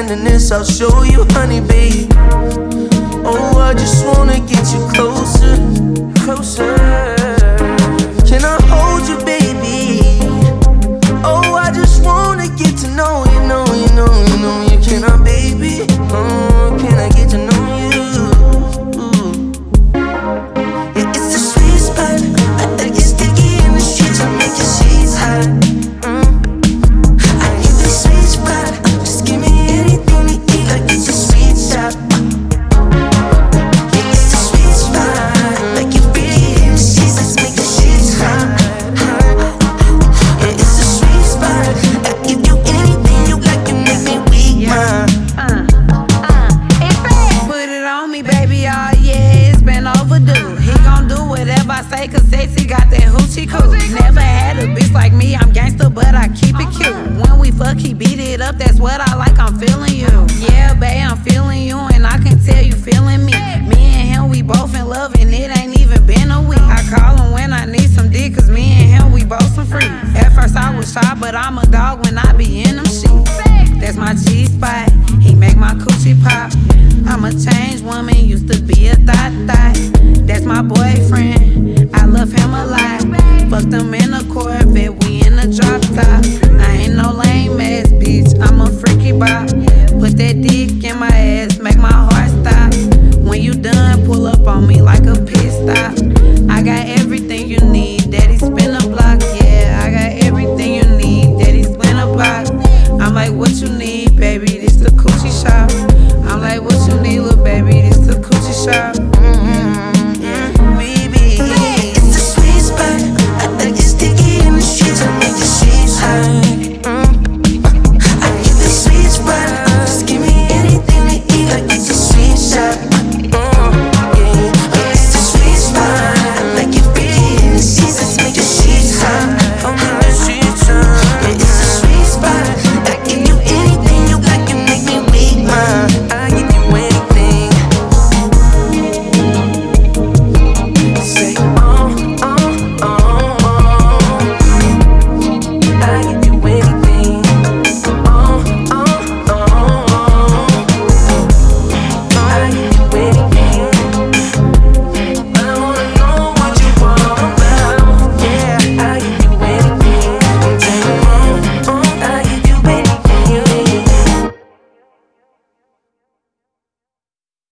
tenderness I'll show you, honey, babe. Oh, I just wanna get you closer, closer. Can I hold you, baby? Oh, I just wanna get to know you, know you, know you, know you. Can I, baby? Oh, can I get to know you? Yeah, it's the sweet spot. I get sticky in the sheets, I make your sheets hot. I hit the sweet spot. Just give me anything to eat, like it's a sweet shop. Yeah, it's the sweet spot. Like you really in the sheets, let's make the sheets hot. Yeah, it's the sweet spot. I give you anything you like, you make me weak, Put it on me, baby, oh yeah, it's been overdue. He gon' do whatever I say, cause sexy got that hoochie cool. Never had a bitch like me, I'm gangster, but I keep it cute. When we fuck, he beat it up, that's what I like, I'm feeling you. Yeah, babe, I'm feeling you, and I can tell you feeling me. Me and him, we both in love, and it ain't even been a week. I call him when I need some dick, cause me and him, we both some freaks. At first I was shy, but I'm a dog when I be in them sheets. That's my G-spot, he make my coochie pop. I'm a changed woman, used to be a thot. That's my boyfriend, I love him a lot. Fucked him in a Corvette, we in a drop top. I ain't no